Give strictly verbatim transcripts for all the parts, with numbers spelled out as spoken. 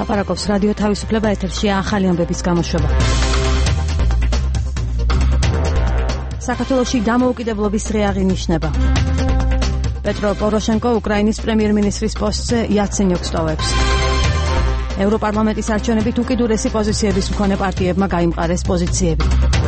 ლაპარაკობს რადიო თავისუფლება, ეთერშია ახალი ამბების გამოშვება. საქართველოში დამოუკიდებლობის დღე აღინიშნება. პეტრო პოროშენკო უკრაინის პრემიერ-მინისტრის პოსტზე იაცენიუკს ტოვებს. ევროპარლამენტის არჩევნებით უკიდურესი პოზიციების მქონე პარტიებმა გაიმყარეს პოზიციები.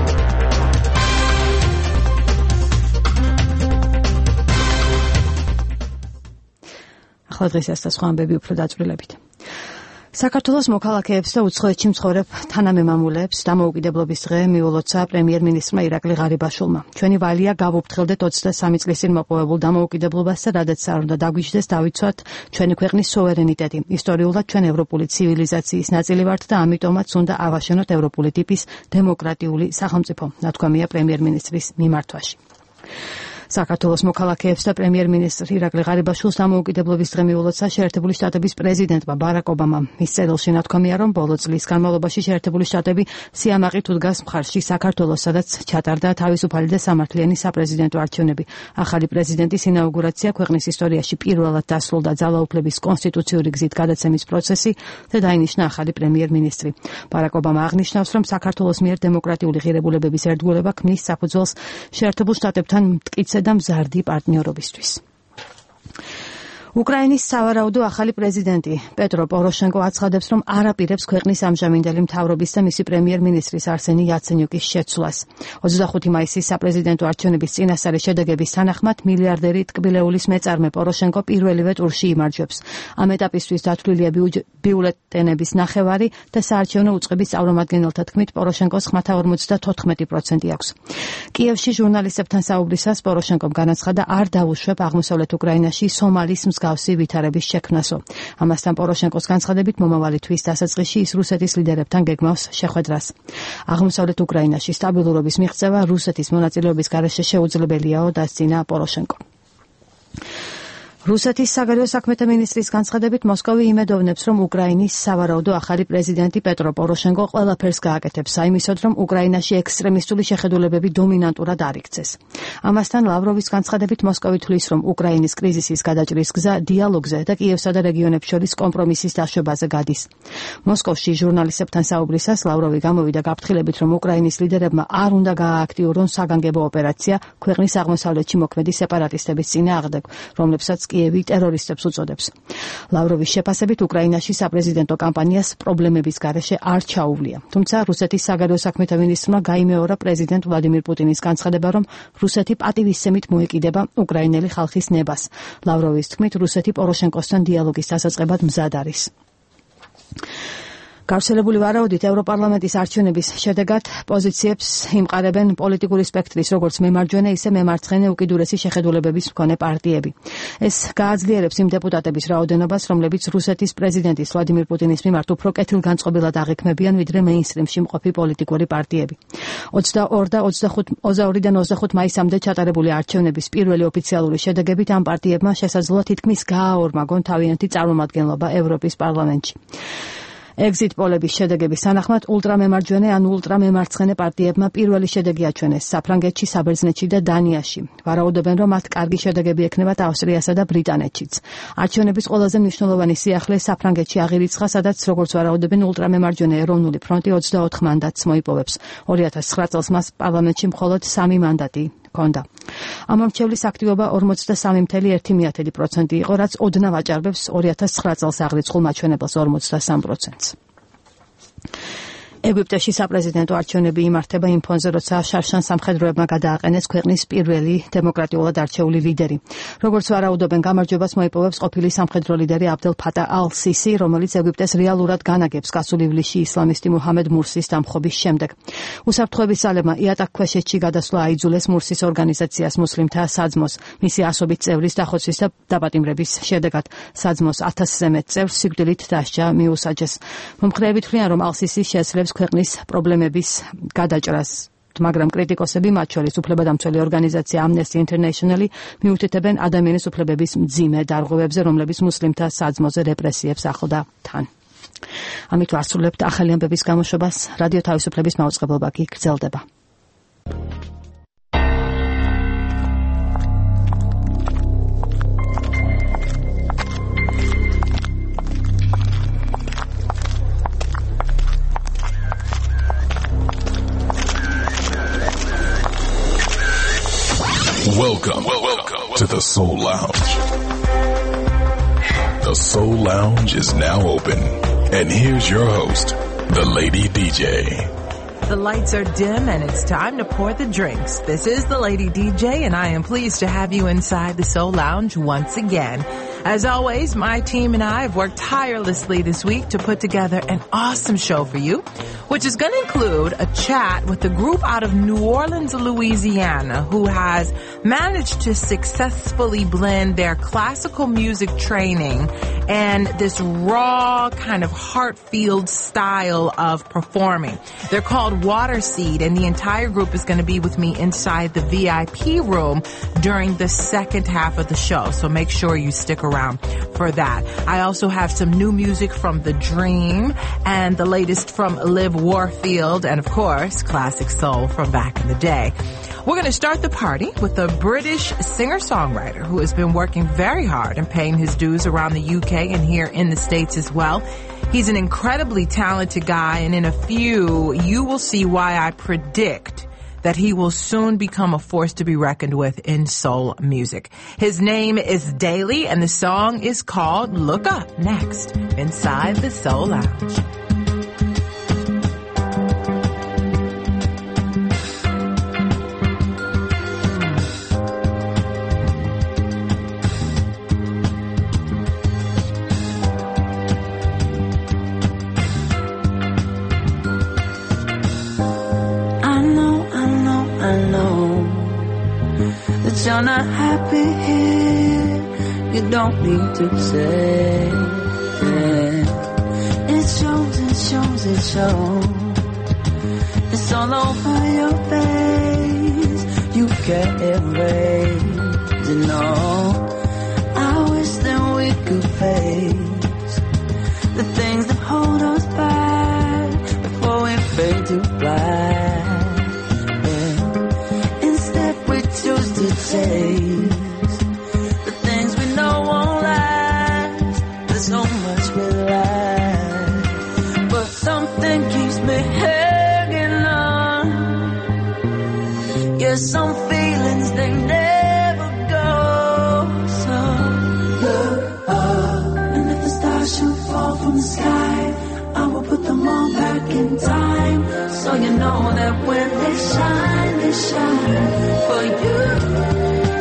ახლა დღეს ასთა სხვა ამბები უფრო დაწვრილებით. საქართველოს მოქალაქეებს და უცხოეთში მცხოვრებ თანამემამულეებს დამოუკიდებლობის დღე მიულოცა პრემიერ-მინისტრმა ირაკლი ღარიბაშვილმა. ჩვენი ვალია გავუფრთხილდეთ ოცდასამი წლის წინ მოპოვებულ დამოუკიდებლობას და რადგან არ უნდა დაგვიჯდეს დავიცვათ ჩვენი ქვეყნის სუვერენიტეტი. ისტორიულად ჩვენ ევროპული ცივილიზაციის ნაწილი ვართ და ამიტომაც უნდა ავაშენოთ ევროპული ტიპის დემოკრატიული სახელმწიფო, ნათქვამია პრემიერ-მინისტრის მიმართვაში. საქართველოს მოქალაქეებს და პრემიერ-მინისტრ ირაკლი ღარიბაშვილს დამოუკიდებლობის დღე მიულოცა შეერთებული შტატების პრეზიდენტმა ბარაკ ობამამ. მის წერილში ნათქვამია, რომ ბოლო წლის განმავლობაში შეერთებული შტატები სიამაყით უდგას მხარში საქართველოს, სადაც ჩატარდა თავისუფალი და სამართლიანი საპრეზიდენტო არჩევნები. ახალი პრეზიდენტის ინაუგურაცია ქვეყნის ისტორიაში პირველად დასრულდა ძალაუფლების კონსტიტუციური გზით გადაცემის პროცესი და დაინიშნა ახალი პრემიერ-მინისტრი. ბარაკ ობამა აღნიშნავს, რომ საქართველოს მიერ დემოკრატიული ღირებულებების ერთგულება ქმნის საფუძველს შეერთებულ შტატებთან მტკიცე და მზარდი პარტნიორობისთვის. უკრაინის სავარაუდო ახალი პრეზიდენტი პეტრო პოროშენკო აცხადებს, რომ არ აპირებს ქვეყნის ამჟამინდელი მთავრობის და მისი პრემიერ-მინისტრის არსენი იაცენიუკის შეცვლას. ოცდახუთი მაისის საპრეზიდენტო არჩევნების წინასწარი შედეგების თანახმად მილიარდერი ტკბილეულის მეწარმე პოროშენკო პირველივე ტურში იმარჯვებს. ამ ეტაპისთვის დათვლილია ბიულეტენების ნახევარი და საარჩევნო უწყების წარმომადგენელთა თქმით პოროშენკოს ხმათა ორმოცდათოთხმეტი პროცენტი აქვს. კიევში ჟურნალისტებთან საუბრისას პოროშენკომ განაცხადა, არ დაუშვებ აღმოსავლეთ უკრაინაში სომალის მსგავსი ვითარების შექმნასო. ამასთან პოროშენკოს განცხადებით მომავალი თვის დასაწყისში ის რუსეთის ლიდერებთან გეგმავს შეხვედრას. აღმოსავლეთ უკრაინაში სტაბილურობის მიღწევა რუსეთის მონაწილეობის გარეშე შეუძლებელიაო, დასძინა პოროშენკო. რუსეთის საგარეო საქმეთა მინისტრის განცხადებით მოსკოვი იმედოვნებს, რომ უკრაინის სავარაუდო ახალი პრეზიდენტი პეტრო პოროშენკო ყველაფერს გააკეთებს საიმისოდ, რომ უკრაინაში ექსტრემისტული შეხედულებები დომინანტურად არ იქცეს. ამასთან ლავროვის განცხადებით მოსკოვი თვლის, რომ უკრაინის კრიზისის გადაჭრის გზა დიალოგზე და კიევსა და რეგიონებს შორის კომპრომისის დაშვებაზე გადის. მოსკოვში ჟურნალისტებთან საუბრისას ლავროვი გამოვიდა გაფრთხილებით, რომ უკრაინის ლიდერებმა არ უნდა გაააქტიურონ საგანგებო ოპერაცია ქვეყნის აღმოსავლეთში მოქმედი სეპარატისტების წინააღმდეგ, რომლებსაც კიევი ტერორისტებს უწოდებს. ლავროვის შეფასებით უკრაინაში საპრეზიდენტო კამპანიას პრობლემების გარეშე არ ჩაუვლია. თუმცა რუსეთის საგარეო საქმეთა მინისტრმა გაიმეორა პრეზიდენტ ვლადიმირ პუტინის განცხადება, რომ რუსეთი პატივისცემით მოეკიდება უკრაინელი ხალხის ნებას. ლავროვის თქმით, რუსეთი პოროშენკოსთან დიალოგის დასაწყებად მზად არის. გავრცელებული ვარაუდით ევროპარლამენტის არჩევნების შედეგად პოზიციებს იმყარებენ პოლიტიკური სპექტრის როგორც მემარჯვენე, ისე მემარცხენე უკიდურესი შეხედულებების მქონე პარტიები. ეს გააძლიერებს იმ დეპუტატების რაოდენობას, რომლებიც რუსეთის პრეზიდენტის ვლადიმირ პუტინის მიმართ უფრო კეთილგანწყობილად აღიქმებიან, ვიდრე მეინსტრიმში მყოფი პოლიტიკური პარტიები. ოცდაორიდან ოცდახუთ მაისამდე ჩატარებული არჩევნების პირველი ოფიციალური შედეგებით ამ პარტიებმა შესაძლოა თითქმის გააორმაგონ თავიანთი წარმომადგენლობა ევროპის პარლამენტში. ეგზიტ პოლების შედეგების თანახმად ულტრამემარჯვენე ან ულტრამემარცხენე პარტიებმა პირველი შედეგი აჩვენეს საფრანგეთში, საბერძნეთში და დანიაში. ვარაუდობენ, რომ მათ კარგი შედეგები ექნებათ ავსტრიასა და ბრიტანეთშიც. არჩევნების ყველაზე მნიშვნელოვანი სიახლე საფრანგეთში აღირიცხა, სადაც როგორც ვარაუდობენ ულტრამემარჯვენე ეროვნული ფრონტი ოცდაოთხ მანდატს მოიპოვებს. ორი ათას ცხრა წელს მას პარლამენტში მხოლოდ სამი მანდატი ჰქონდა. ამ ამრჩევლის აქტივობა ორმოცდასამი ფاصლე ერთი პროცენტი იყო, რაც ოდნავ აჭარბებს ორი ათას ცხრა წელს აღრიცხულ მაჩვენებელს ორმოცდასამ პროცენტს. ეგვიპტეში საპრეზიდენტო არჩევნები იმართება იმ ფონზე, როცა შარშან სამხედროებმა გადააყენეს ქვეყნის პირველი დემოკრატიულად არჩეული ლიდერი. როგორც ვარაუდობენ, გამარჯვებას მოიპოვებს ყოფილი სამხედრო ლიდერი აბდელ ფატა ალ-სისი, რომელიც ეგვიპტეს რეალურად განაგებს გასულ ივლისში ისლამისტი მუჰამედ მურსის დამხობის შემდეგ. უსაფრთხოების ძალებმა იატაკქვეშეთში გადასვლა აიძულეს მურსის ორგანიზაციას მუსლიმთა საძმოს, მისი ასობით წევრის დახოცვის და დაპატიმრების შედეგად. საძმოს ათასზე მეტ წევრს სიკვდილით დასჯა მიუსაჯეს. მომხრეები თვლიან, რომ ალ-სისი შეძლებს ქვეყნის პრობლემების გადაჭრას, მაგრამ კრიტიკოსები, მათ შორის უფლებადამცველი ორგანიზაცია Amnesty International, მიუთითებენ ადამიანის უფლებების მძიმე დარღვევებზე, რომლებიც მუსლიმთა საძმოზე რეპრესიებს ახლდა თან. ამით ვასრულებთ ახალი ამბების გამოშვებას. რადიო თავისუფლების მაუწყებლობა კი გრძელდება. Welcome, welcome to the Soul Lounge. The Soul Lounge is now open. And here's your host, the Lady D J. The lights are dim and it's time to pour the drinks. This is the Lady D J and I am pleased to have you inside the Soul Lounge once again. As always, my team and I have worked tirelessly this week to put together an awesome show for you, which is going to include a chat with a group out of New Orleans, Louisiana, who has managed to successfully blend their classical music training and this raw kind of heart-filled style of performing. They're called Waterseed, and the entire group is going to be with me inside the V I P room during the second half of the show, so make sure you stick around for that. I also have some new music from The Dream and the latest from Liv Warfield and, of course, classic soul from back in the day. We're going to start the party with a British singer-songwriter who has been working very hard and paying his dues around the U K and here in the States as well. He's an incredibly talented guy, and in a few, you will see why I predict that he will soon become a force to be reckoned with in soul music. His name is Daly, and the song is called Look Up, next inside the Soul Lounge. You're not happy here, you don't need to say it. It shows, it shows, it shows. It's all over your face, you can't erase it, no. I wish that we could face the things that hold us back before we fade to black. Chase the things we know won't last. There's so much we lack, but something keeps me hanging on. Yeah, some feelings they never go. So look up, and if the stars should fall from the sky, I will put them all back in time, so you know that when they shine, they shine for you.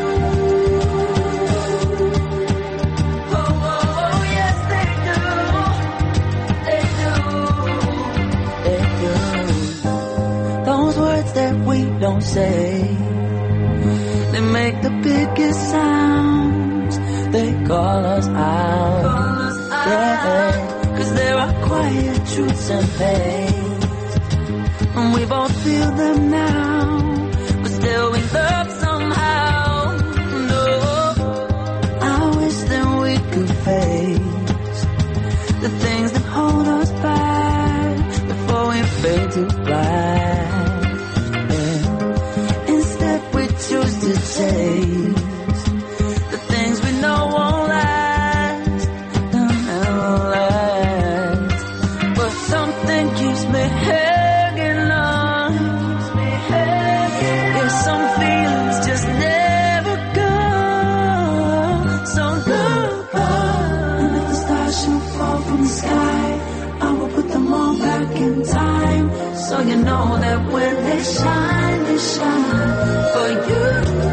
Don't say, they make the biggest sounds, they call us out, call us out. Yeah, cause there are quiet truths and pains, and we both feel them now, but still we love somehow. No, I wish that we could face the things that hold us back before we fade to black. Choose to taste the things we know won't last, they'll never last. But something keeps me hanging on. Yeah, some feelings just never go. So look up, and if the stars should fall from the sky, I will put them all back in time, so you know that when they shine, they shine for you.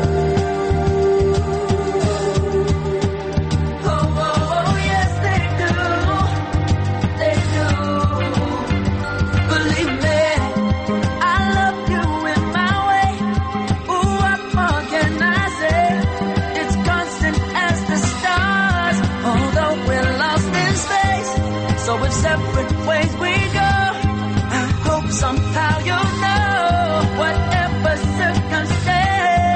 Oh, oh, oh, yes they do, they do. Believe me, I love you in my way. Ooh, what more can I say? It's constant as the stars, although we're lost in space. So if separate ways we go, I hope somehow you'll know, whatever circumstance.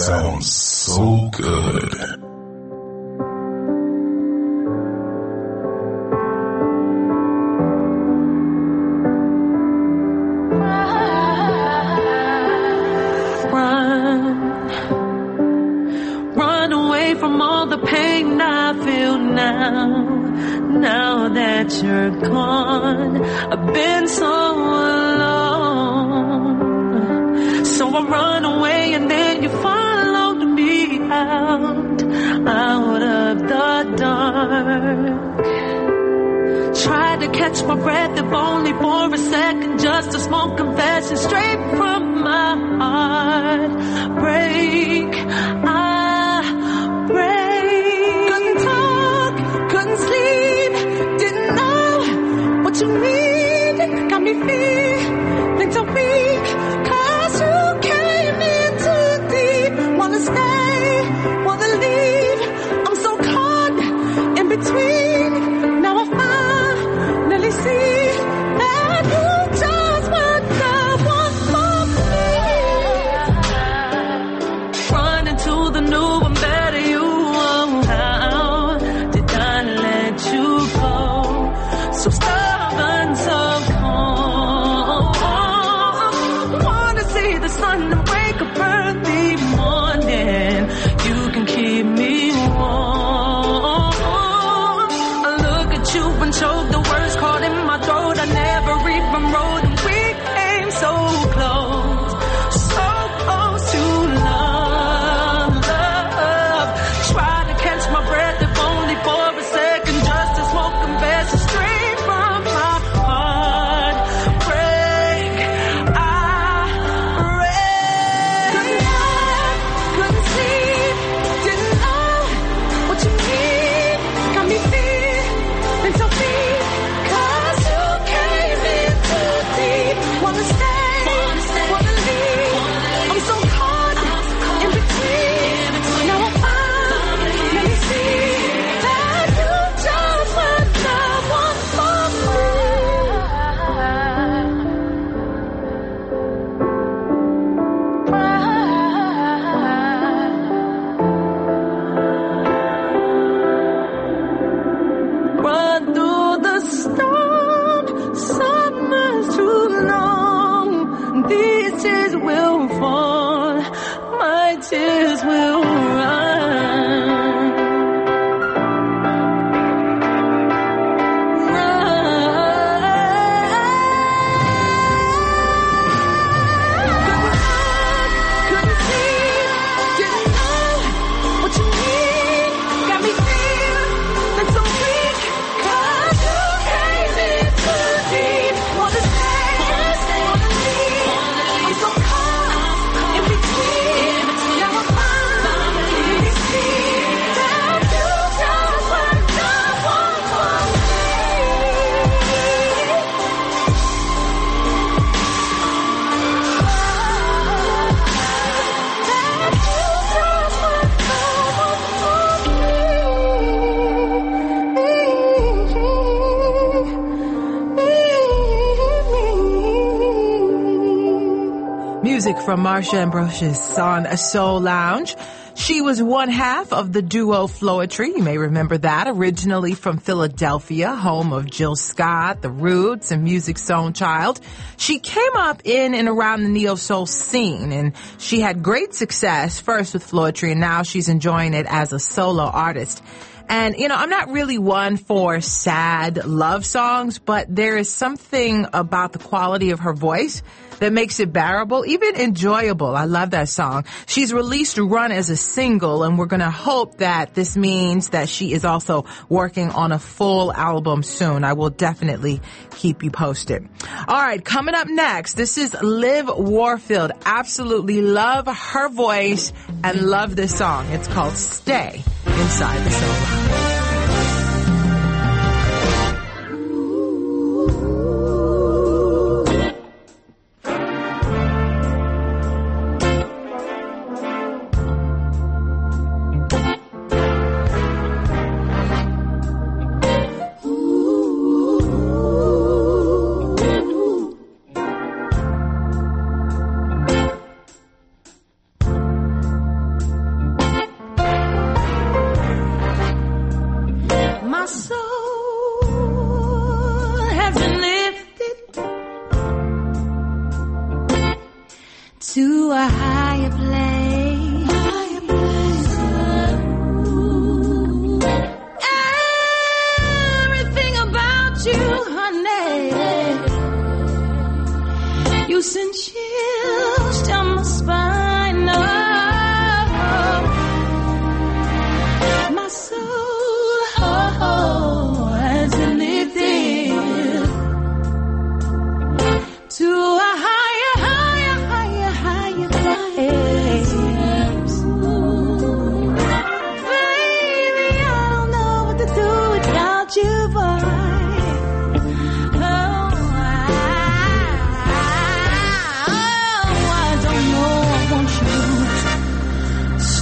sounds so good. Now that you're gone, I've been so alone. So I run away and then you followed me out, out of the dark. Tried to catch my breath if only for a second, just a small confession straight from my heart. Break, I break. Sleep, didn't know what you need. Got me feeling so weak, cause you came in too deep. Wanna stay, wanna leave. I'm so caught in between. Now I finally see that you just want the one for me. Run into the new and better you. So stubborn, so cold. Wanna see the sun and wake up early morning. You can keep me warm. I look at you and choke, the words caught in my throat. I never even wrote, and we came so close, so close to love, love. Try to catch my breath if only for a second, just a small confession straight. Tears will run, run. Couldn't see, didn't know what you need. Got me feeling so weak, cause you came in too deep. Wanna stay, wanna leave. I'm so caught in between. Music from Marsha Ambrosius on a Soul Lounge. She was one half of the duo Floetry. You may remember that, originally from Philadelphia, home of Jill Scott, The Roots, and Music Soul Child. She came up in and around the neo-soul scene, and she had great success first with Floetry, and now she's enjoying it as a solo artist. And, you know, I'm not really one for sad love songs, but there is something about the quality of her voice that makes it bearable, even enjoyable. I love that song. She's released Run as a single, and we're going to hope that this means that she is also working on a full album soon. I will definitely keep you posted. All right, coming up next, this is Liv Warfield. Absolutely love her voice and love this song. It's called Stay Inside the Soul Lounge.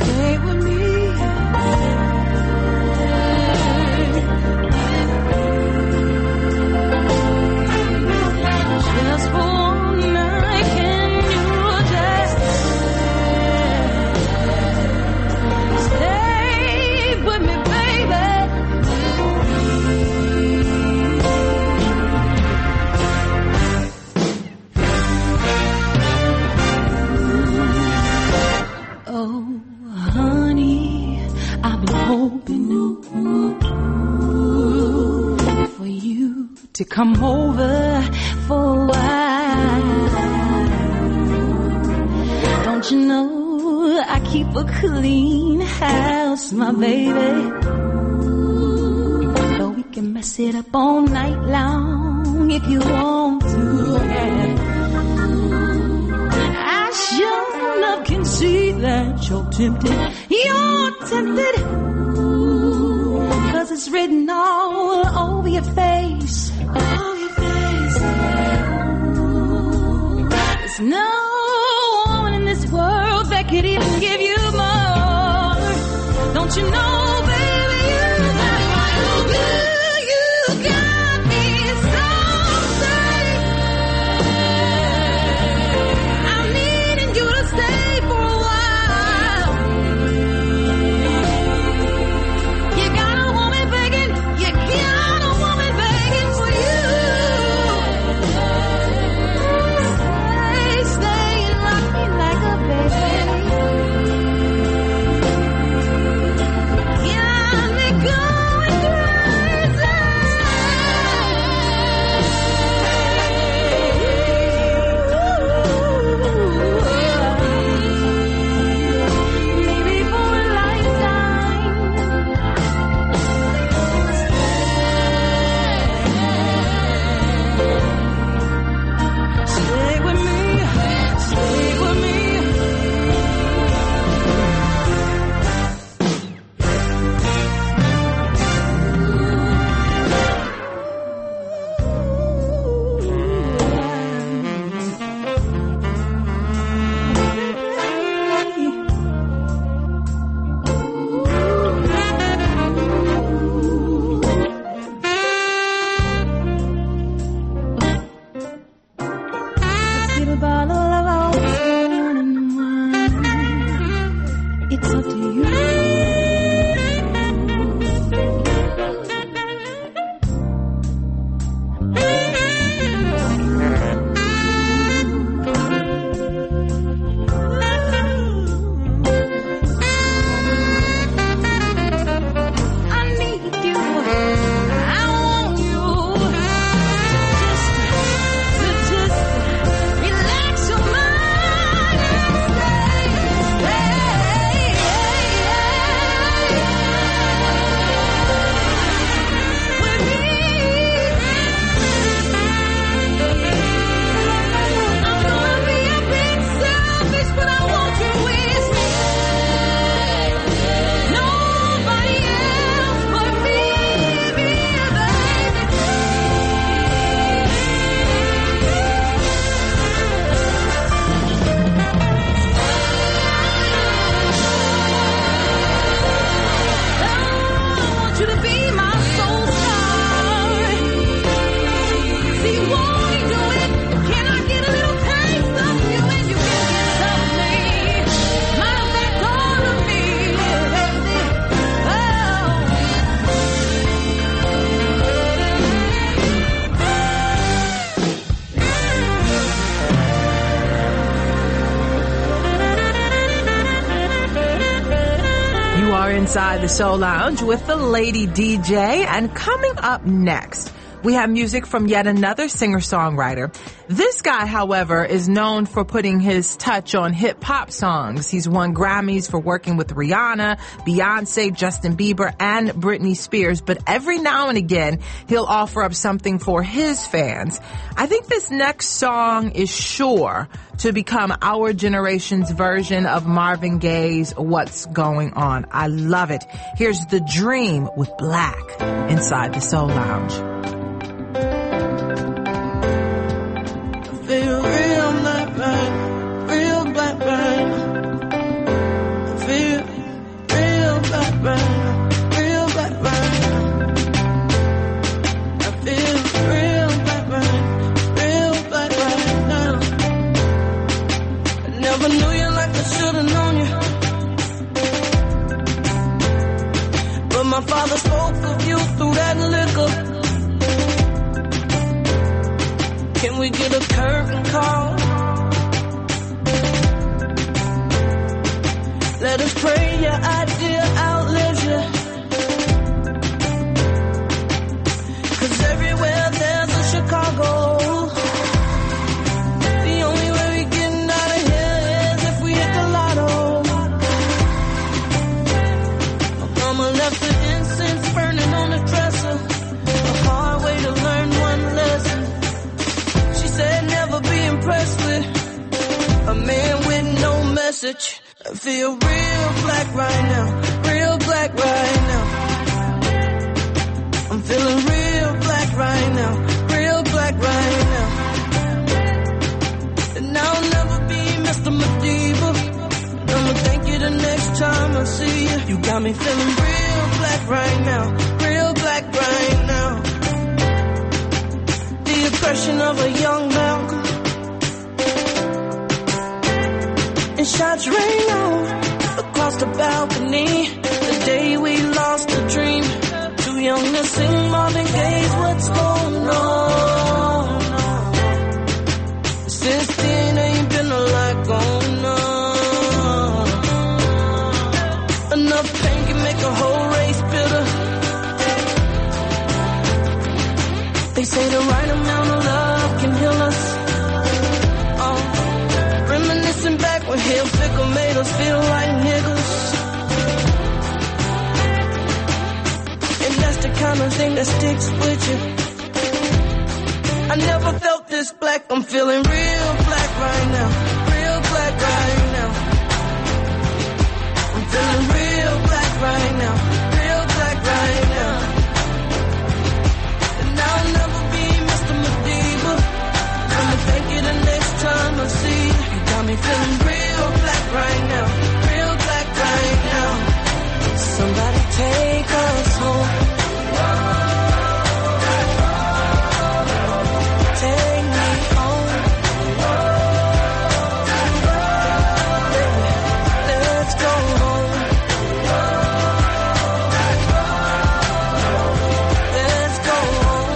stay with me. Just for one night, can you just stay with me, baby? Oh, honey, I've been hoping for you to come over for a while. Don't you know I keep a clean house, my baby? But we can mess it up all night long if you want to. I sure enough can see that you're tempted. You're tempted, 'cause it's written all over your face. Over your face. There's no woman in this world that could even give you more. Don't you know, baby, you got my good, you got me so safe. I'm needing you to stay for a while. You got a woman begging, you got a woman begging for you. Stay, stay and rock me like a baby. Got me going crazy. Maybe for a lifetime. Stay with me, stay with me. Let's get a bottle of old and wine. It's up to you. I need you. I want you. Just, just relax your mind and stay, stay with me. I'm gonna be a bit selfish, but I want you with me. Nobody else but me, me, baby. I want you to be my soul star. See, won't you do it? Can I get a little taste of you and you can get some of me? Matter of fact, all of me, baby. You are inside the Soul Lounge with the Lady D J, and coming up next, we have music from yet another singer-songwriter. This guy, however, is known for putting his touch on hip-hop songs. He's won Grammys for working with Rihanna, Beyonce, Justin Bieber, and Britney Spears. But every now and again, he'll offer up something for his fans. I think this next song is sure to become our generation's version of Marvin Gaye's What's Going On. I love it. Here's The Dream with Black inside the Soul Lounge. Feel real black pain, real black pain. I feel my father spoke of you through that liquor. Can we get a curtain call? Let us pray your idea outlives you. Cause everywhere there's a Chicago. The only way we getting out of here is if we hit the lotto. My mama left the incense burning on the dresser. A hard way to learn one lesson. She said never be impressed with a man with no message. I feel real black right now, real black right now. I'm feeling real black right now, real black right now. And I'll never be Mister Madiba. I'ma thank you the next time I see you. You got me feeling real black right now, real black right now. The oppression of a young Malcolm. And shots rain out across the balcony. The day we lost a dream. Too young to sing Marvin Gaye's What's Going On. Since then ain't been a lot going on. Enough pain can make a whole race bitter. They say the right amount of love can heal us. Reminiscing back when Hill Fickle made us feel like niggas. And that's the kind of thing that sticks with you. I never felt this black. I'm feeling real black right now. Real black right now. I'm feeling real black right now. Real black right now. And I'll never be Mister Madiba. I'ma thank you the next time I see you. Got me feeling real black right now, real black right now. Somebody take us home. Take me home. Let's go home. Let's go home.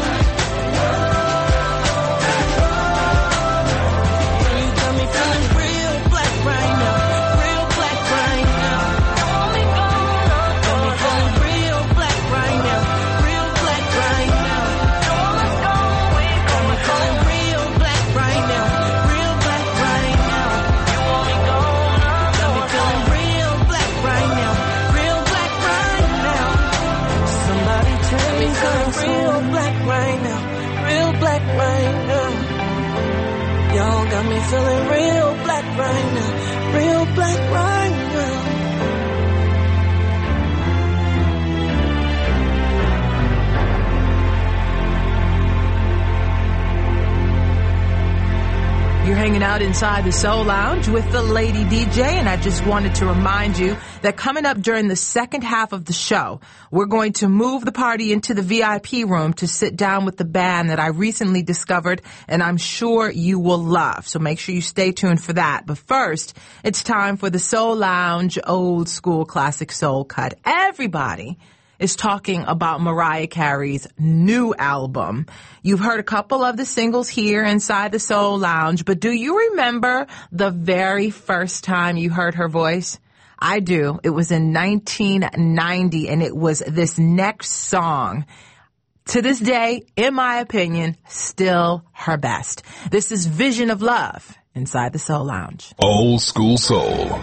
You got me feeling real black right now, real black right now. Got me feeling real black right now, real black right now. Got me feeling real black right now, real black right now. Got me feeling real black right now, real black right now. Somebody tell me feeling real black right now, real black right now. Y'all got me feeling real black right now, real black right now. You're hanging out inside the Soul Lounge with the Lady D J, and I just wanted to remind you that coming up during the second half of the show, we're going to move the party into the V I P room to sit down with the band that I recently discovered, and I'm sure you will love. So make sure you stay tuned for that. But first, it's time for the Soul Lounge Old School Classic Soul Cut. Everybody is talking about Mariah Carey's new album. You've heard a couple of the singles here inside the Soul Lounge, but do you remember the very first time you heard her voice? I do. It was in nineteen ninety, and it was this next song. To this day, in my opinion, still her best. This is Vision of Love inside the Soul Lounge. Old School Soul.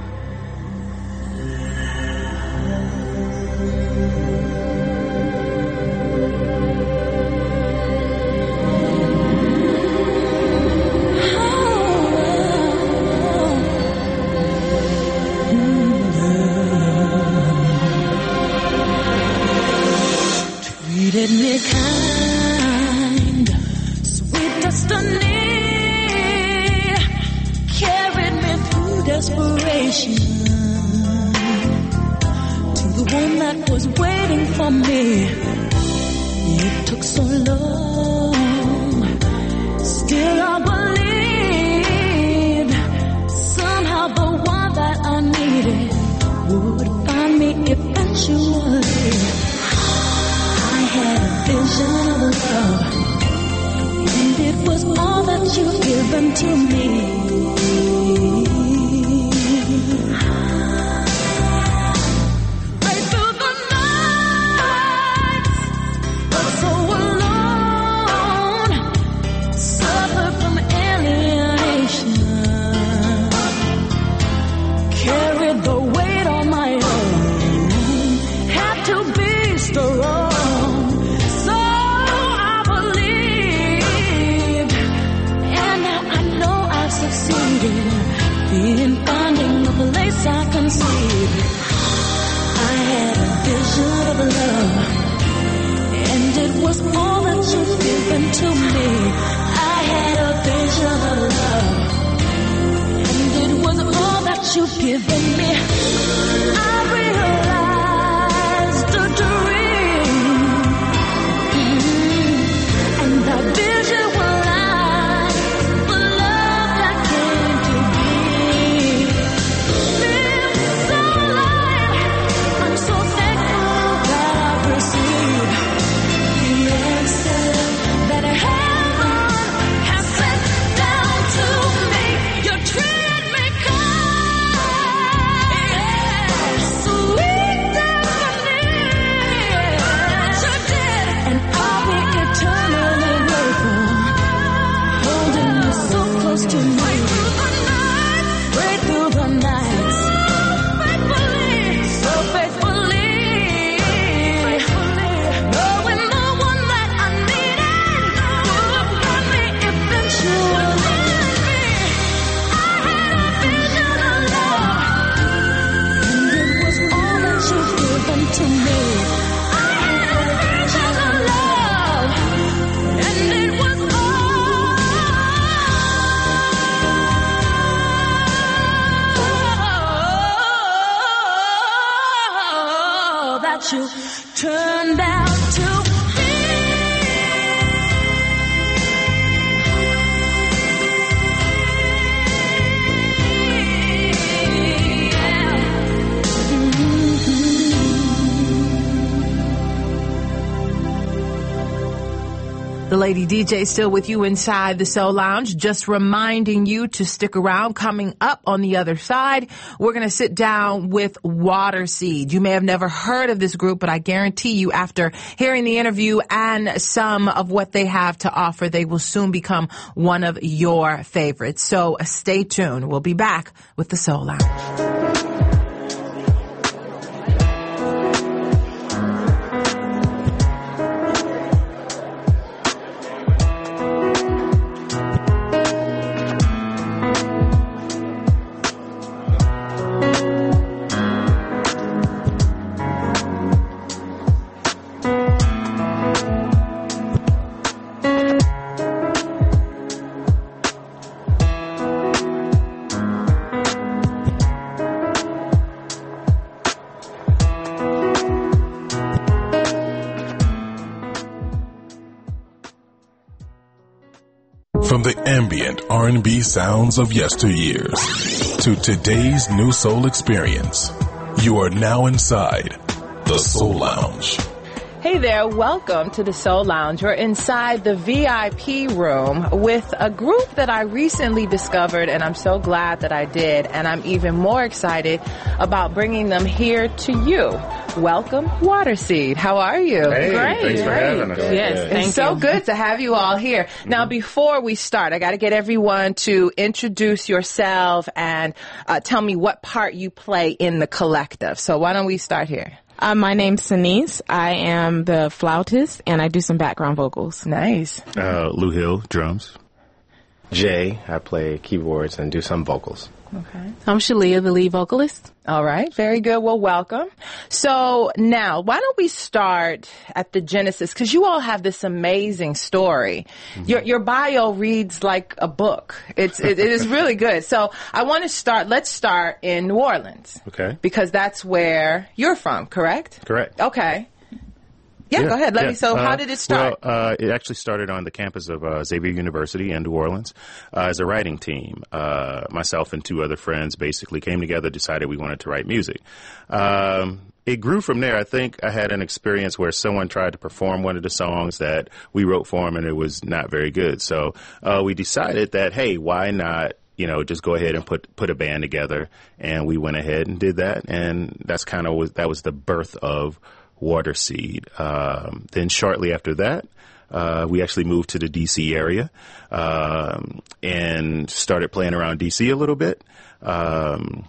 Treated me kind, sweet destiny, carried me through desperation to the one that was waiting for me. It took so long, still I believed somehow the one that I needed would find me eventually. I had a vision of love, and it was all that you've given to me. Right through the nights, but so alone, suffered from alienation, carried the weight on my own, had to be strong. So I believed, and now I know I've succeeded in finding a place I conceived. I had a vision of love, and it was all that you've given to me. I had a vision of love, and it was all that you've given me. I realized a dream, mm-hmm. and that vision will light the love that came to be. Feels so light, I'm so thankful that I've received the answer that heaven has sent down to me. You treat me kind, sweet destiny, you did, and I'll be eternally grateful, holding you so close to me. Right through the nights, faithfully, so faithfully, knowing the one that I needed would find me eventually. I had a vision of love, and it was all that you've given to me. I had a vision of love, and it was all that you turned out to be. The Lady D J still with you inside the Soul Lounge, just reminding you to stick around. Coming up on the other side, we're going to sit down with Waterseed. You may have never heard of this group, but I guarantee you after hearing the interview and some of what they have to offer, they will soon become one of your favorites. So uh, stay tuned. We'll be back with the Soul Lounge. From the ambient R and B sounds of yesteryears to today's new soul experience, you are now inside the Soul Lounge. Hey there, welcome to the Soul Lounge. We're inside the V I P room with a group that I recently discovered, and I'm so glad that I did, and I'm even more excited about bringing them here to you. Welcome, Waterseed. How are you? Hey, Great. thanks for Great. having us. Yes, Yeah. it's Thank so you. good to have you all here. Mm-hmm. Now, before we start, I got to get everyone to introduce yourself and uh, tell me what part you play in the collective. So why don't we start here? Uh, my name's Sinise. I am the flautist, and I do some background vocals. Nice. Uh, Lou Hill, drums. Jay, I play keyboards and do some vocals. Okay. I'm Shalia, the lead vocalist. All right. Very good. Well, welcome. So now, why don't we start at the genesis? Because you all have this amazing story. Mm-hmm. Your your bio reads like a book. It's it, it is really good. So I want to start. Let's start in New Orleans. Okay. Because that's where you're from. Correct. Correct. Okay. Yeah, go ahead. Let yeah. me. So, uh, how did it start? Well, uh, it actually started on the campus of uh, Xavier University in New Orleans uh, as a writing team. Uh, myself and two other friends basically came together, decided we wanted to write music. Um, it grew from there. I think I had an experience where someone tried to perform one of the songs that we wrote for them, and it was not very good. So uh, we decided that, hey, why not? You know, just go ahead and put put a band together, and we went ahead and did that, and that's kind of was that was the birth of Waterseed. Um, then shortly after that, uh, we actually moved to the D C area um, and started playing around D C a little bit. Um,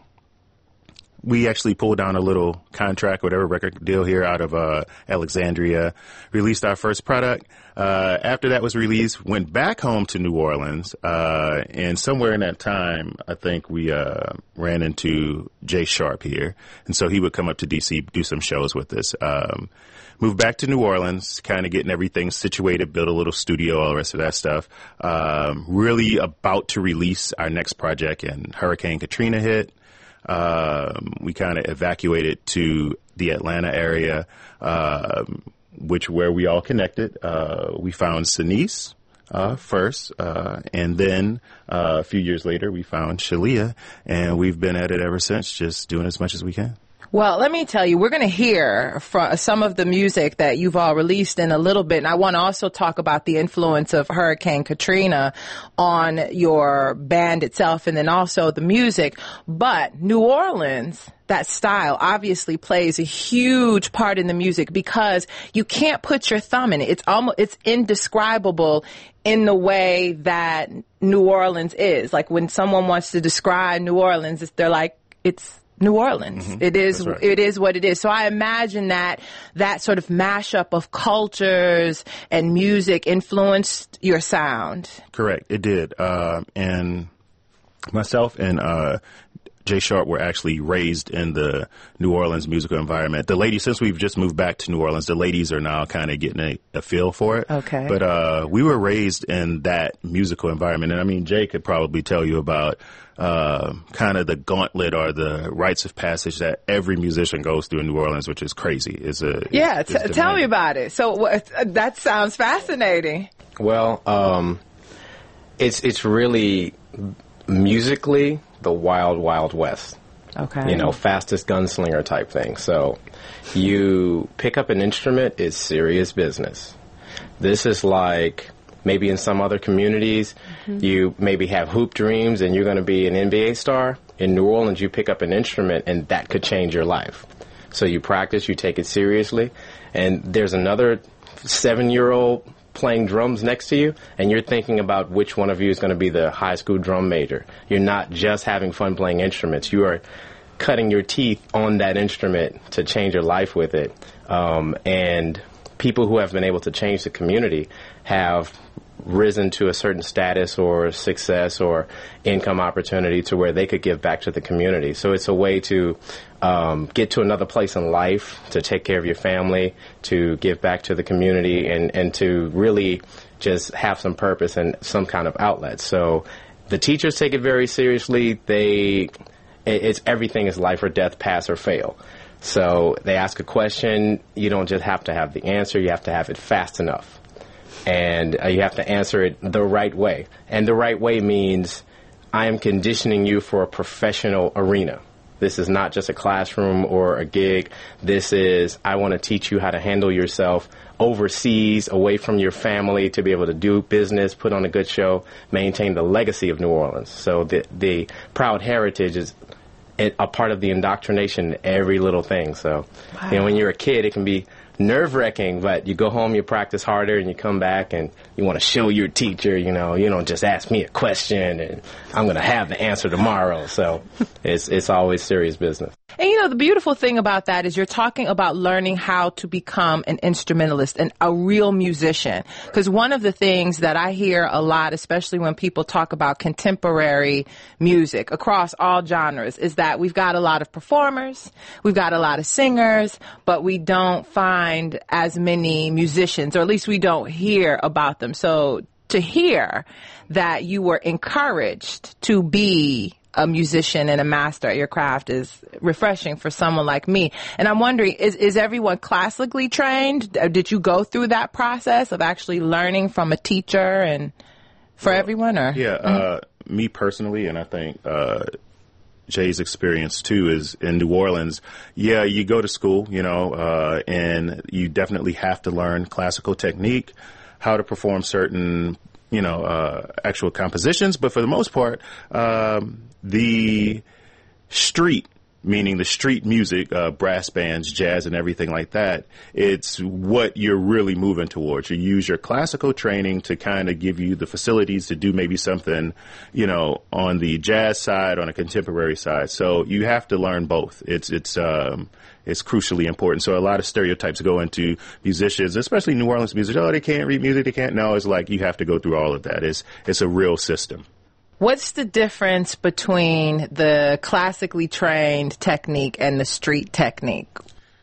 we actually pulled down a little contract, whatever record deal here out of uh, Alexandria, released our first product. Uh, after that was released, went back home to New Orleans, uh, and somewhere in that time, I think we uh, ran into Jay Sharp here, and so he would come up to D C, do some shows with us. Um, moved back to New Orleans, kind of getting everything situated, built a little studio, all the rest of that stuff. Um, really about to release our next project, and Hurricane Katrina hit. Um, we kind of evacuated to the Atlanta area, um, which where we all connected. Uh, we found Sinise uh, first, uh, and then uh, a few years later we found Shalia, and we've been at it ever since, just doing as much as we can. Well, let me tell you, we're going to hear from some of the music that you've all released in a little bit. And I want to also talk about the influence of Hurricane Katrina on your band itself and then also the music. But New Orleans, that style obviously plays a huge part in the music because you can't put your thumb in it. It's almost, it's indescribable in the way that New Orleans is. Like when someone wants to describe New Orleans, they're like, it's New Orleans. Mm-hmm. It is, right. It is what it is. So I imagine that that sort of mashup of cultures and music influenced your sound. Correct. It did. Uh, and myself and, uh, Jay Sharp were actually raised in the New Orleans musical environment. The ladies, since we've just moved back to New Orleans, the ladies are now kind of getting a, a feel for it. Okay. But uh, we were raised in that musical environment. And I mean, Jay could probably tell you about uh, kind of the gauntlet or the rites of passage that every musician goes through in New Orleans, which is crazy. It's a, yeah, it's, t- it's tell me about it. So uh, that sounds fascinating. Well, um, it's it's really musically the wild, wild west. Okay. You know, fastest gunslinger type thing. So you pick up an instrument, it's serious business. This is like maybe in some other communities, mm-hmm. you maybe have hoop dreams and you're going to be an N B A star. In New Orleans, you pick up an instrument and that could change your life. So you practice, you take it seriously, and there's another seven-year-old playing drums next to you, and you're thinking about which one of you is going to be the high school drum major. You're not just having fun playing instruments. You are cutting your teeth on that instrument to change your life with it. Um, and people who have been able to change the community have risen to a certain status or success or income opportunity to where they could give back to the community. So it's a way to um, get to another place in life, to take care of your family, to give back to the community, and, and to really just have some purpose and some kind of outlet. So the teachers take it very seriously. They, it's everything is life or death, pass or fail. So they ask a question. You don't just have to have the answer. You have to have it fast enough. And uh, you have to answer it the right way. And the right way means I am conditioning you for a professional arena. This is not just a classroom or a gig. This is, I want to teach you how to handle yourself overseas, away from your family, to be able to do business, put on a good show, maintain the legacy of New Orleans. So the, the proud heritage is a part of the indoctrination in every little thing. So, wow. You know, when you're a kid, it can be nerve-wracking, but you go home, you practice harder, and you come back and you want to show your teacher, you know, you don't just ask me a question and I'm going to have the answer tomorrow. So it's it's always serious business. And, you know, the beautiful thing about that is you're talking about learning how to become an instrumentalist and a real musician. Because one of the things that I hear a lot, especially when people talk about contemporary music across all genres, is that we've got a lot of performers, we've got a lot of singers, but we don't find as many musicians, or at least we don't hear about them. So to hear that you were encouraged to be a musician and a master at your craft is refreshing for someone like me. And I'm wondering, is, is everyone classically trained? Did you go through that process of actually learning from a teacher and for well, everyone? Or Yeah, uh, mm-hmm. me personally, and I think uh, Jay's experience too is in New Orleans. Yeah, you go to school, you know, uh, and you definitely have to learn classical technique, how to perform certain, you know, uh, actual compositions. But for the most part, um, the street, meaning the street music, uh, brass bands, jazz, and everything like that, it's what you're really moving towards. You use your classical training to kind of give you the facilities to do maybe something, you know, on the jazz side, on a contemporary side. So you have to learn both. It's, it's, um, it's crucially important. So a lot of stereotypes go into musicians, especially New Orleans musicians. Oh, they can't read music. They can't. No, it's like you have to go through all of that. It's, it's a real system. What's the difference between the classically trained technique and the street technique?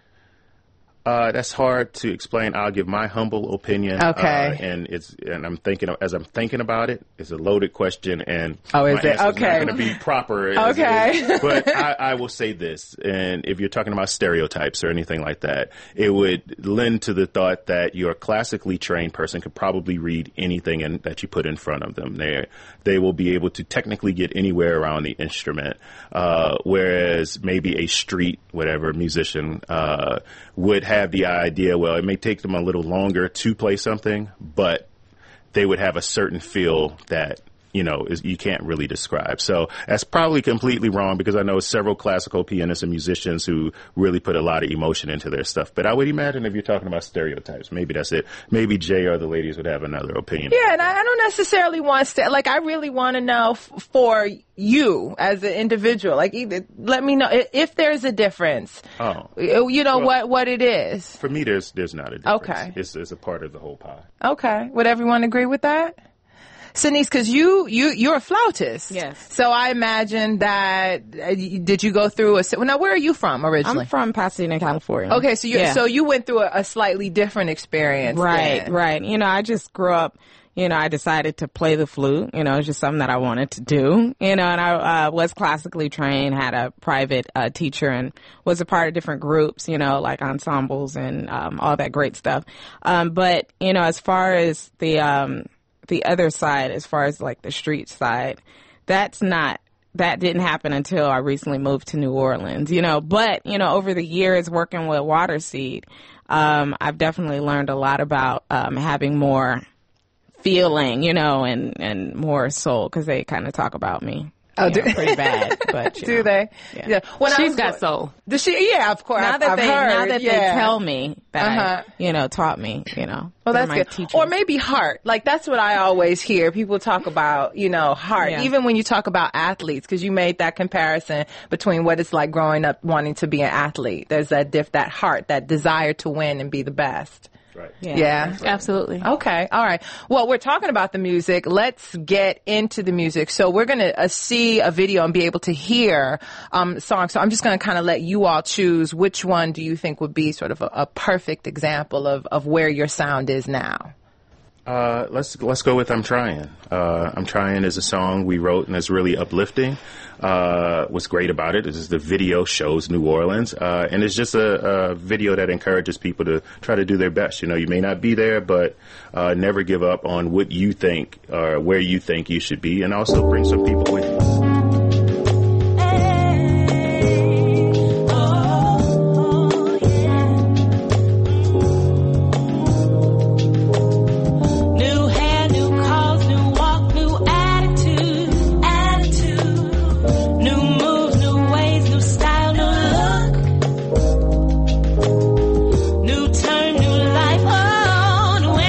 Uh, that's hard to explain. I'll give my humble opinion. Okay. Uh, and it's and I'm thinking as I'm thinking about it, it's a loaded question, and oh, is my it okay? Not going to be proper. Okay. As, but I, I will say this, and if you're talking about stereotypes or anything like that, it would lend to the thought that your classically trained person could probably read anything in, that you put in front of them. They they will be able to technically get anywhere around the instrument, uh, whereas maybe a street whatever musician uh, would have the idea, well, it may take them a little longer to play something, but they would have a certain feel that, you know, is, you can't really describe. So that's probably completely wrong because I know several classical pianists and musicians who really put a lot of emotion into their stuff. But I would imagine if you're talking about stereotypes, maybe that's it. Maybe Jay or the ladies would have another opinion. Yeah, and I don't necessarily want to, like, I really want to know f- for you as an individual, like, either, let me know if, if there's a difference. Oh. You know, well, what, what it is. For me, there's, there's not a difference. Okay. It's, it's a part of the whole pie. Okay. Would everyone agree with that? Sinise, because you, you, you're a flautist. Yes. So I imagine that, uh, did you go through a, well, now where are you from originally? I'm from Pasadena, California. Okay, so you yeah. so you went through a, a slightly different experience. Right, then. right. You know, I just grew up, you know, I decided to play the flute. You know, it's just something that I wanted to do. You know, and I uh, was classically trained, had a private uh, teacher, and was a part of different groups, you know, like ensembles and um, all that great stuff. Um, but, you know, as far as the... Um, the other side, as far as like the street side, that's not, that didn't happen until I recently moved to New Orleans, you know, but, you know, over the years working with Waterseed, um, I've definitely learned a lot about, um, having more feeling, you know, and, and more soul, because they kind of talk about me. Oh, you do know, pretty bad, but you do know, they? Yeah. yeah. When She's was, got soul. Does she? Yeah, of course. Now I've, that I've they, heard, now that yeah. they tell me that, uh-huh. I, you know, taught me, you know. Well, that's my good. teachers. Or maybe heart. Like, that's what I always hear. People talk about, you know, heart. Yeah. Even when you talk about athletes, because you made that comparison between what it's like growing up wanting to be an athlete. There's that diff, that heart, that desire to win and be the best. Right. Yeah, yeah, absolutely. Okay, all right. Well, we're talking about the music. Let's get into the music. So we're going to uh, see a video and be able to hear um, songs. So I'm just going to kind of let you all choose which one do you think would be sort of a, a perfect example of, of where your sound is now. Uh, let's let's go with I'm Trying. Uh, I'm Trying is a song we wrote and it's really uplifting. Uh, what's great about it is the video shows New Orleans, uh, and it's just a, a video that encourages people to try to do their best. You know, you may not be there, but uh, never give up on what you think or where you think you should be, and also bring some people with you.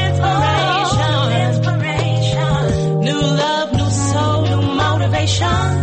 New love, new soul, new motivation.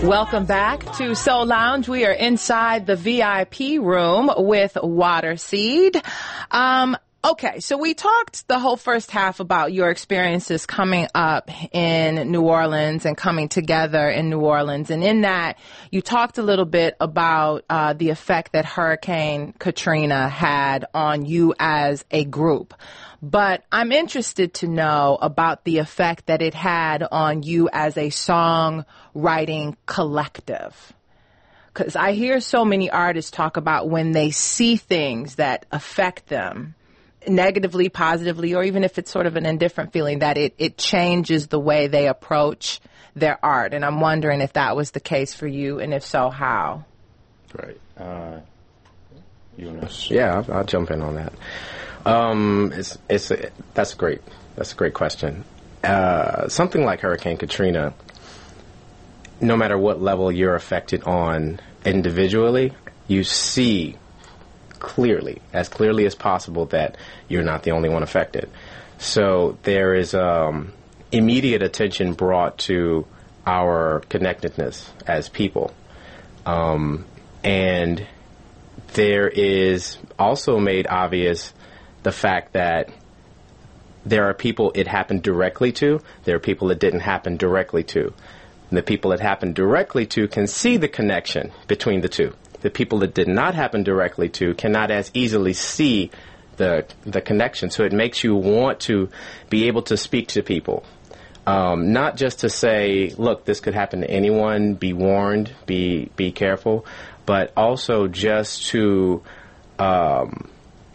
Welcome back to Soul Lounge. We are inside the V I P room with Waterseed. Um, okay, so we talked the whole first half about your experiences coming up in New Orleans and coming together in New Orleans. And in that, you talked a little bit about uh, the effect that Hurricane Katrina had on you as a group. But I'm interested to know about the effect that it had on you as a songwriting collective. Because I hear so many artists talk about when they see things that affect them negatively, positively, or even if it's sort of an indifferent feeling, that it, it changes the way they approach their art. And I'm wondering if that was the case for you, and if so, how? Right. Uh, you wanna... Yeah, I'll, I'll jump in on that. Um, it's, it's, a, that's great. That's a great question. Uh, something like Hurricane Katrina, no matter what level you're affected on individually, you see clearly, as clearly as possible, that you're not the only one affected. So there is, um, immediate attention brought to our connectedness as people. Um, and there is also made obvious the fact that there are people it happened directly to, there are people it didn't happen directly to. And the people it happened directly to can see the connection between the two. The people it did not happen directly to cannot as easily see the the connection. So it makes you want to be able to speak to people. Um, not just to say, look, this could happen to anyone, be warned, be be careful, but also just to um,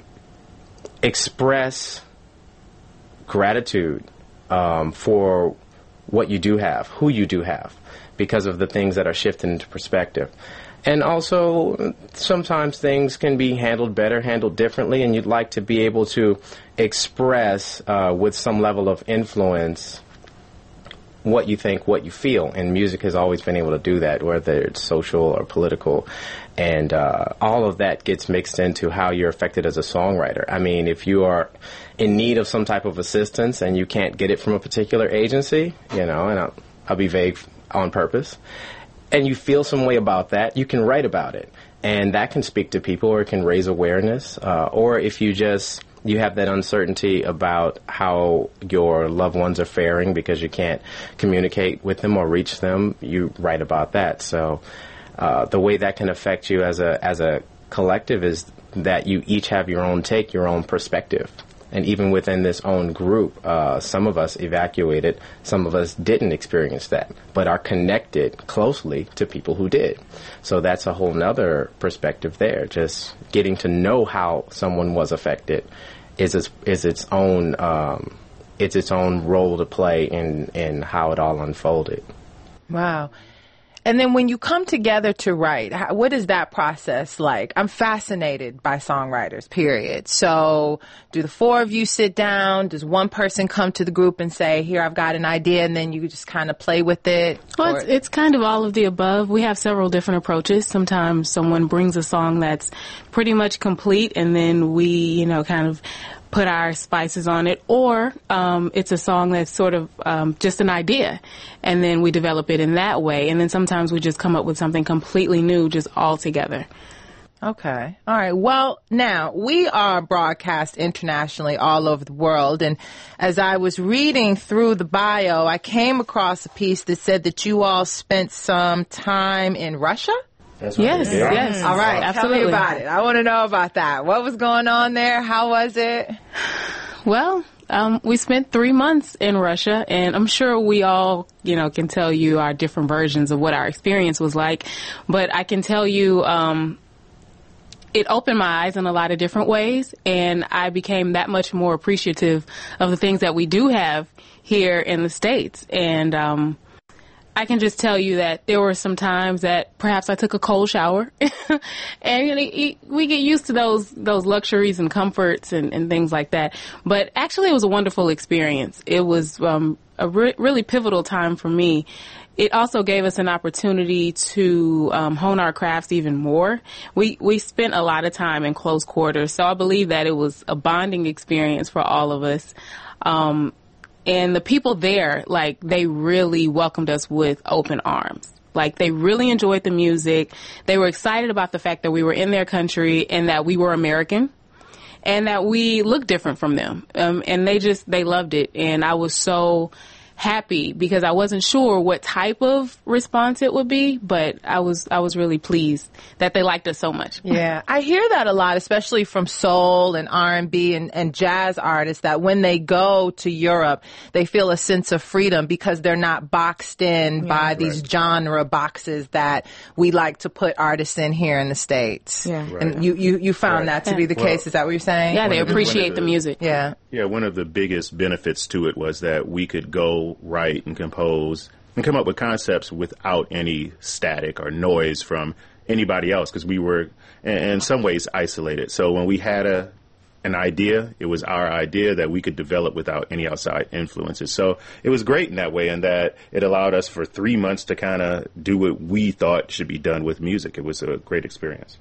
express gratitude um, for what you do have, who you do have, because of the things that are shifted into perspective. And also, sometimes things can be handled better, handled differently, and you'd like to be able to express uh, with some level of influence what you think, what you feel. And music has always been able to do that, whether it's social or political. And uh, all of that gets mixed into how you're affected as a songwriter. I mean, if you are in need of some type of assistance and you can't get it from a particular agency, you know, and I'll, I'll be vague on purpose, and you feel some way about that, you can write about it. And that can speak to people, or it can raise awareness. Uh, or if you just, you have that uncertainty about how your loved ones are faring because you can't communicate with them or reach them, you write about that. So uh, the way that can affect you as a as a collective is that you each have your own take, your own perspective. And even within this own group, uh, some of us evacuated, some of us didn't experience that, but are connected closely to people who did. So that's a whole nother perspective there. Just getting to know how someone was affected is its, is its own um, it's its own role to play in, in how it all unfolded. Wow. And then when you come together to write, how, what is that process like? I'm fascinated by songwriters, period. So do the four of you sit down? Does one person come to the group and say, here, I've got an idea, and then you just kind of play with it? Well, it's, it's kind of all of the above. We have several different approaches. Sometimes someone brings a song that's pretty much complete, and then we, you know, kind of put our spices on it, or um, it's a song that's sort of um, just an idea, and then we develop it in that way, and then sometimes we just come up with something completely new just all together. Okay. All right. Well, now, we are broadcast internationally all over the world, and as I was reading through the bio, I came across a piece that said that you all spent some time in Russia? That's right. Yes, yeah. yes. All right, absolutely. Tell me about it. I want to know about that. What was going on there? How was it? Well, um, we spent three months in Russia, and I'm sure we all, you know, can tell you our different versions of what our experience was like. But I can tell you, um, it opened my eyes in a lot of different ways, and I became that much more appreciative of the things that we do have here in the States. And, um, I can just tell you that there were some times that perhaps I took a cold shower, and you know, we get used to those those luxuries and comforts and, and things like that. But actually, it was a wonderful experience. It was um, a re- really pivotal time for me. It also gave us an opportunity to um, hone our crafts even more. We we spent a lot of time in close quarters, so I believe that it was a bonding experience for all of us. Um, And the people there, like, they really welcomed us with open arms. Like, they really enjoyed the music. They were excited about the fact that we were in their country and that we were American and that we looked different from them. Um, and they just, they loved it. And I was so happy because I wasn't sure what type of response it would be, but I was I was really pleased that they liked us so much. Yeah, I hear that a lot, especially from soul and R and B and, and jazz artists, that when they go to Europe, they feel a sense of freedom because they're not boxed in yeah, by right. these genre boxes that we like to put artists in here in the States. Yeah. Right. And you, you, you found right. that to yeah. be the well, case. Is that what you're saying? Yeah, they appreciate the, the music. Yeah. Yeah, one of the biggest benefits to it was that we could go write and compose and come up with concepts without any static or noise from anybody else because we were in some ways isolated. So when we had a an idea, it was our idea that we could develop without any outside influences. So it was great in that way, in that it allowed us for three months to kind of do what we thought should be done with music. It was a great experience.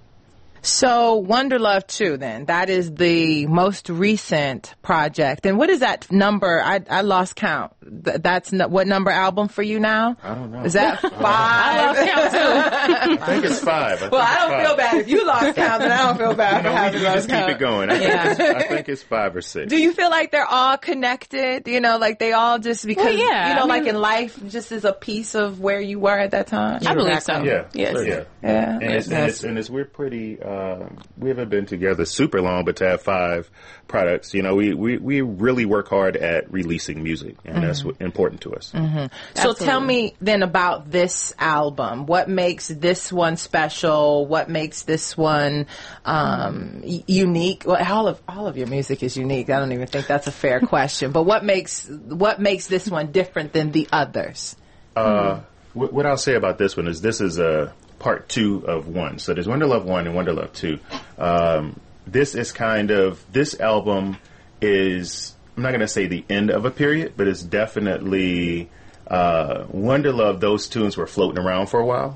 So Wonder Love two, then, that is the most recent project. And what is that number? I, I lost count. Th- that's n- what number album for you now? I don't know. Is that five? I lost count too. I think it's five. I well, I don't five. feel bad if you lost count, then I don't feel bad no, for having lost just count. Keep it going. I, yeah. think it's, I think it's five or six. Do you feel like they're all connected? You know, like they all just because well, yeah, you know, I like mean, in life, just is a piece of where you were at that time. I believe so. Yeah. Yes. Sure. Yeah. Yeah. And it's, and it's and it's we're pretty. Uh, we haven't been together super long, but to have five products, you know, we, we, we really work hard at releasing music, and mm-hmm. that's what, important to us. Mm-hmm. So tell me then about this album. What makes this one special? What makes this one um, y- unique? Well, all of all of your music is unique. I don't even think that's a fair question. But what makes what makes this one different than the others? Uh, mm-hmm. what, what I'll say about this one is this is a part two of one. So there's Wonder Love one and Wonder Love two. Um, This is kind of, this album is, I'm not going to say the end of a period, but it's definitely, uh, Wonder Love, those tunes were floating around for a while.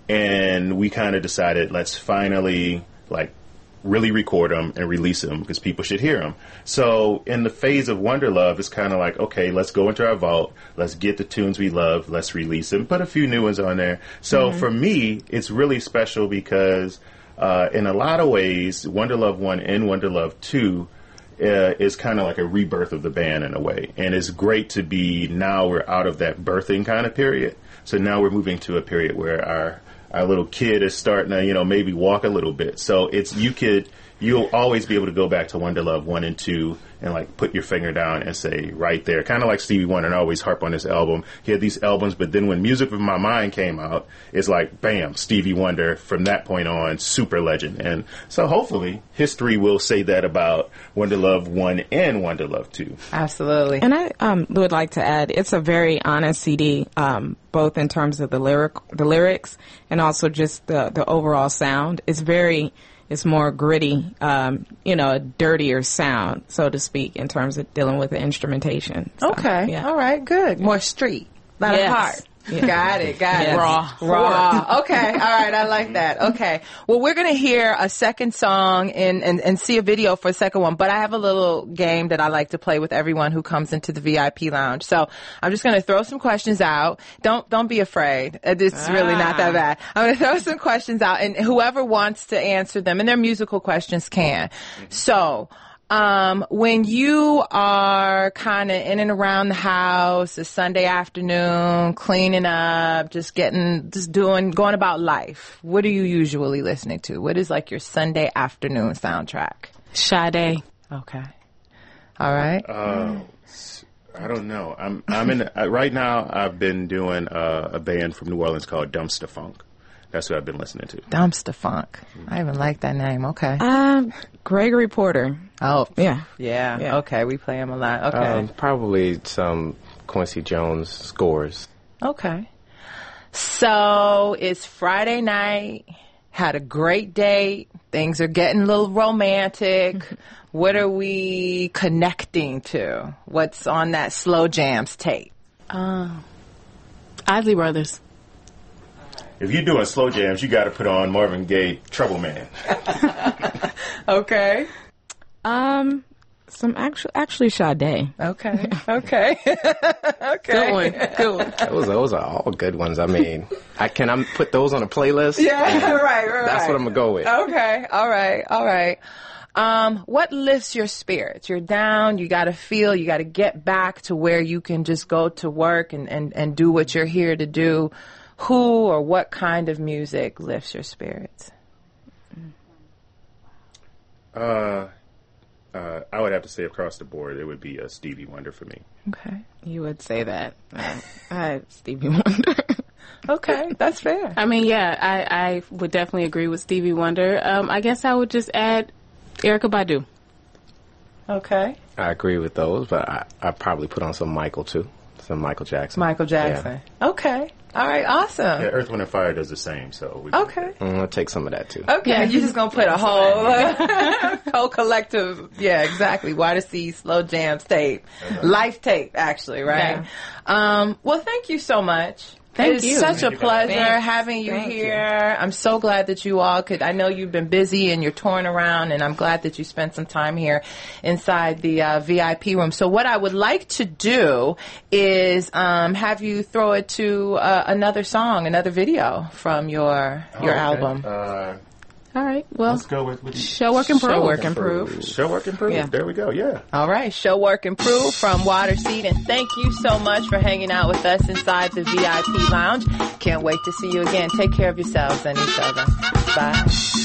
And we kind of decided, let's finally, like, really record them and release them because people should hear them. So in the phase of Wonder Love, it's kind of like, okay, let's go into our vault. Let's get the tunes we love. Let's release them. Put a few new ones on there. So mm-hmm. for me, it's really special because Uh, in a lot of ways, Wonder Love one and Wonder Love two uh, is kind of like a rebirth of the band in a way. And it's great to be, now we're out of that birthing kind of period. So now we're moving to a period where our our little kid is starting to, you know, maybe walk a little bit. So it's, you could, you'll always be able to go back to Wonder Love one and two and like put your finger down and say right there, kind of like Stevie Wonder, and I always harp on this album. He had these albums, but then when Music of My Mind came out, it's like, bam, Stevie Wonder, from that point on, super legend. And so hopefully history will say that about Wonder Love one and Wonder Love two. Absolutely. And I um, would like to add, it's a very honest C D, um, both in terms of the lyric, the lyrics, and also just the, the overall sound. It's very... It's more gritty, um, you know, a dirtier sound, so to speak, in terms of dealing with the instrumentation. So, okay. Yeah. All right. Good. More street. Not yes. a heart. Yeah. Got it. Got yes. it. Raw. Raw. Okay. All right. I like that. Okay. Well, we're going to hear a second song and, and, and see a video for a second one, but I have a little game that I like to play with everyone who comes into the V I P lounge. So I'm just going to throw some questions out. Don't, don't be afraid. It's ah. really not that bad. I'm going to throw some questions out, and whoever wants to answer them, and they're musical questions, can. So, Um, when you are kind of in and around the house, a Sunday afternoon, cleaning up, just getting, just doing, going about life, what are you usually listening to? What is like your Sunday afternoon soundtrack? Sade. Okay. All right. Uh, I don't know. I'm, I'm in, uh, right now I've been doing uh, a band from New Orleans called Dumpster Funk. That's what I've been listening to. Dumpster Funk. I even like that name. Okay. Um, Gregory Porter. Oh, yeah. yeah. Yeah. Okay. We play him a lot. Okay. Um, probably some Quincy Jones scores. Okay. So it's Friday night. Had a great date. Things are getting a little romantic. What are we connecting to? What's on that Slow Jams tape? Uh, Isley Brothers. If you're doing slow jams, you got to put on Marvin Gaye, Trouble Man. Okay. Um, some actually, actually Sade. Okay. Okay. Okay. Good one. Good one. Those, those are all good ones. I mean, I can I put those on a playlist? Yeah, right, right. That's right. what I'm gonna go with. Okay, all right, all right. Um, what lifts your spirits? You're down, you gotta feel, you gotta get back to where you can just go to work and, and, and do what you're here to do. Who or what kind of music lifts your spirits? Uh, uh, I would have to say across the board, it would be a Stevie Wonder for me. Okay. You would say that. Uh, uh, Stevie Wonder. Okay, that's fair. I mean, yeah, I, I would definitely agree with Stevie Wonder. Um, I guess I would just add Erykah Badu. Okay. I agree with those, but I I probably put on some Michael too, some Michael Jackson. Michael Jackson. Yeah. Okay. All right, awesome. Yeah, Earth, Wind, and Fire does the same, so we Okay. Mm, I'll take some of that too. Okay, Yeah. you're just gonna put a whole, whole collective, yeah, exactly. Why to see slow jams tape, life tape, actually, right? Um, well, thank you so much. Thank it's you. such Thank a you. pleasure Thanks. having you Thank here. I'm so glad that you all could. I know you've been busy and you're touring around, and I'm glad that you spent some time here inside the uh, V I P room. So what I would like to do is um, have you throw it to uh, another song, another video from your your Okay. album. Uh, All right. Well, let's go with, with show work and prove. Show Work and Prove. Show Work and Prove. Yeah. There we go. Yeah. All right, Show Work and Prove from Waterseed, and thank you so much for hanging out with us inside the V I P lounge. Can't wait to see you again. Take care of yourselves and each other. Bye.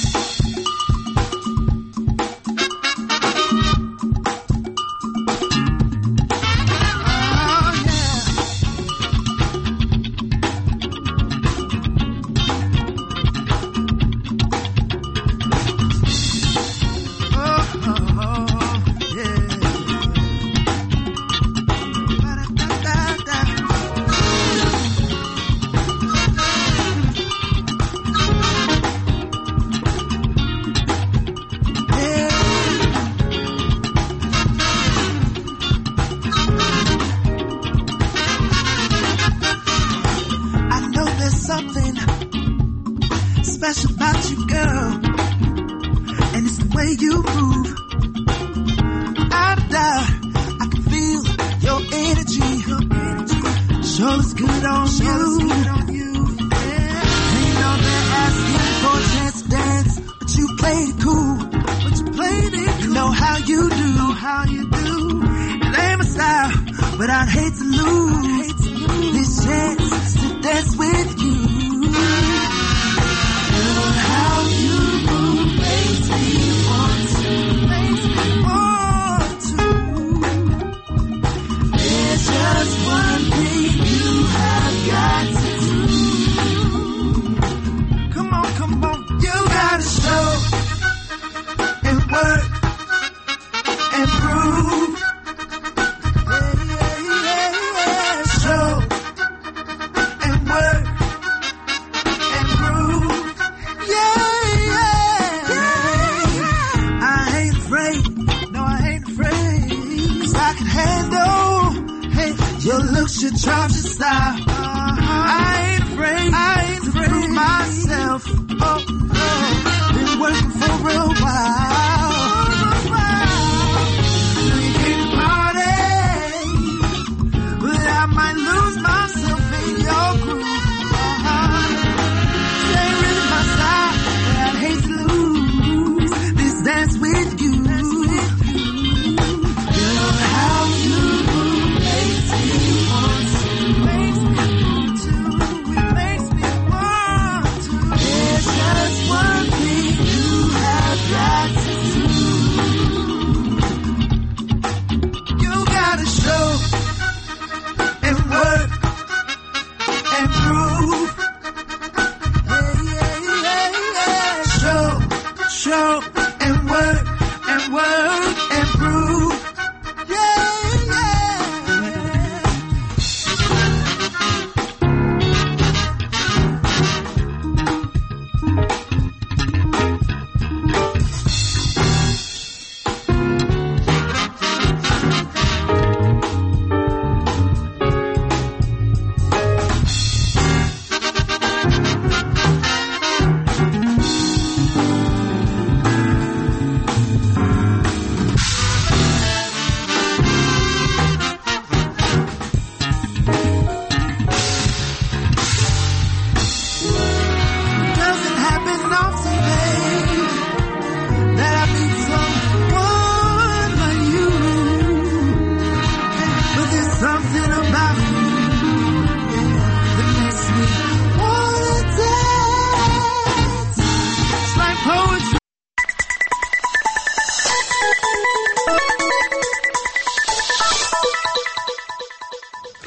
I know there's something special about you, girl, and it's the way you move. Without a doubt, I can feel your energy. Sure looks good on you. And you know they're asking for a chance to dance, but you played it cool. But you played it cool. You know how you do. Know how you do. It ain't my style, but I'd hate to lose this chance to dance with you. Girl, how you move makes me want to, makes me want to. There's just one thing you have got to do. Come on, come on, you gotta show and work and prove. Yeah, yeah, yeah. Show and work and prove. Yeah, yeah, yeah. I ain't afraid. No, I ain't afraid. 'Cause I can handle, hey, your looks, your charms, your style. I ain't afraid. I ain't afraid to prove myself. Oh, no. Been working for a while. I know you came to party, but I might lose myself in your groove. Uh-huh. It ain't really my style, but I'd hate to lose this dance with you. Girl, how you move makes me want to, makes me want to, it makes me want to. There's just one thing you have got to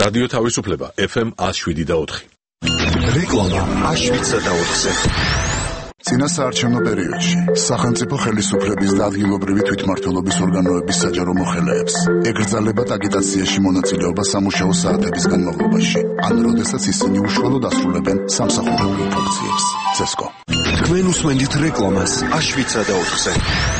რადიო თავისუფლება ეფ ემ one oh seven და four. რეკლამა one oh seven და four-ზე. წინა საარჩევნო პერიოდში სახელმწიფო ხელისუფლების და ადგილობრივი თვითმმართველობის ორგანოების საჯარო მოხელეებს ეკრძალებათ აგიტაციაში მონაწილეობა სამუშაო საათების განმავლობაში, ან როდესაც ისინი უშუალოდ ასრულებენ სამსახურებრივ ფუნქციებს. ცესკო. თქვენ უსმენთ რეკლამას one oh seven და four-ზე.